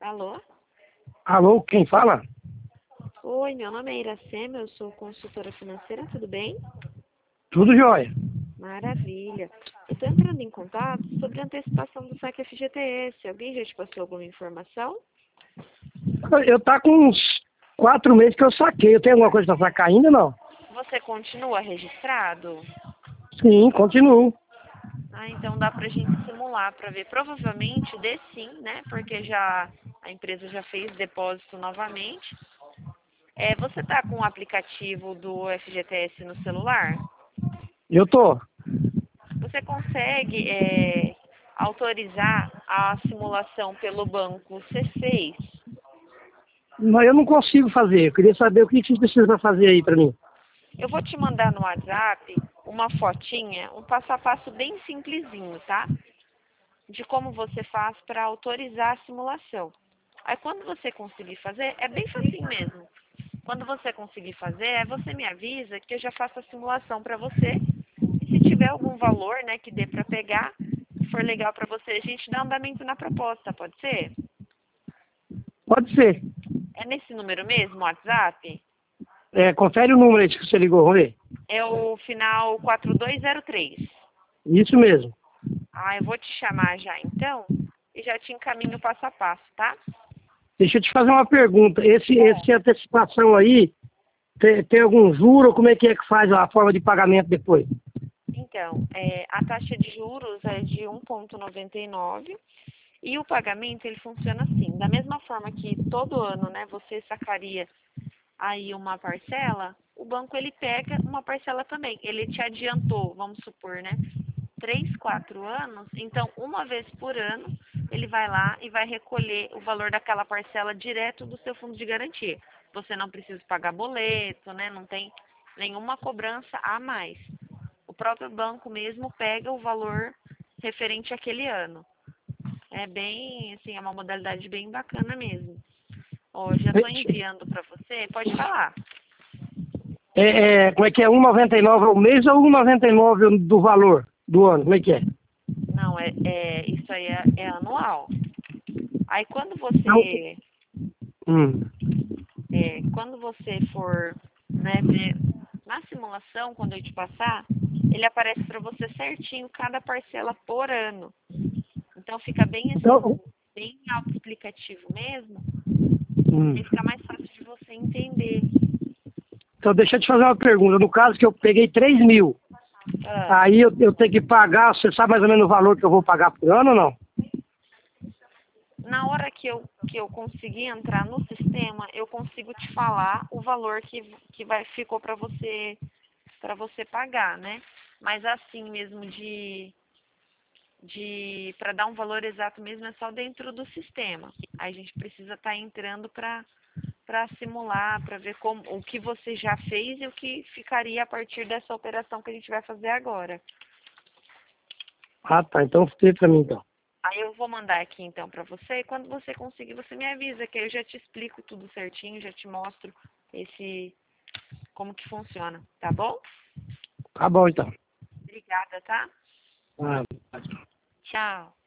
Alô? Alô, quem fala? Oi, meu nome é Iracema, eu sou consultora financeira, tudo bem? Tudo jóia. Maravilha. Eu estou entrando em contato sobre a antecipação do saque FGTS. Alguém já te passou alguma informação? Eu tá com uns 4 meses que eu saquei. Eu tenho alguma coisa pra sacar ainda, não? Você continua registrado? Sim, continuo. Ah, então dá pra gente simular para ver. Provavelmente dê sim, né? Porque já a empresa já fez depósito novamente. Você tá com o aplicativo do FGTS no celular? Eu tô. Você consegue autorizar a simulação pelo banco C6? Mas eu não consigo fazer. Eu queria saber o que vocês precisam fazer aí pra mim. Eu vou te mandar no WhatsApp uma fotinha, um passo a passo bem simplesinho, tá? De como você faz para autorizar a simulação. Aí quando você conseguir fazer, é bem facinho mesmo. Quando você conseguir fazer, você me avisa que eu já faço a simulação para você. E se tiver algum valor, né, que dê para pegar, se for legal para você, a gente dá andamento na proposta, pode ser? Pode ser. É nesse número mesmo, WhatsApp? Confere o número aí que você ligou, vamos ver. É o final 4203. Isso mesmo. Ah, eu vou te chamar já então e já te encaminho passo a passo, tá? Deixa eu te fazer uma pergunta. Esse antecipação aí, tem algum juro ou como é que faz a forma de pagamento depois? Então, a taxa de juros é de 1,99 e o pagamento ele funciona assim, da mesma forma que todo ano, né, você sacaria aí uma parcela, o banco ele pega uma parcela também. Ele te adiantou, vamos supor, né, 3, 4 anos, então uma vez por ano ele vai lá e vai recolher o valor daquela parcela direto do seu fundo de garantia. Você não precisa pagar boleto, né, não tem nenhuma cobrança a mais. O próprio banco mesmo pega o valor referente àquele ano. É bem, assim, é uma modalidade bem bacana mesmo. Ó, já estou enviando para você, pode falar. Como é que é? 1,99 ao mês ou 1,99 do valor do ano? Como é que é? Não, isso aí é anual. Aí Não. quando você for, né, ver na simulação, quando eu te passar, ele aparece para você certinho cada parcela por ano. Então fica bem assim, Então, bem autoexplicativo mesmo, hum. e fica mais fácil de você entender. Então, deixa eu te fazer uma pergunta. No caso que eu peguei 3 mil, Ah, aí eu tenho que pagar, você sabe mais ou menos o valor que eu vou pagar por ano ou não? na hora que eu conseguir entrar no sistema, eu consigo te falar o valor ficou para você pagar, né? Mas assim mesmo para dar um valor exato mesmo é só dentro do sistema. Aí a gente precisa estar entrando para simular, para ver o que você já fez e o que ficaria a partir dessa operação que a gente vai fazer agora. Ah, tá. Então, fica pra mim, então. Aí eu vou mandar aqui então para você e quando você conseguir, você me avisa que aí eu já te explico tudo certinho, já te mostro como que funciona, tá bom? Tá bom, então. Obrigada, tá? Ah, Tchau.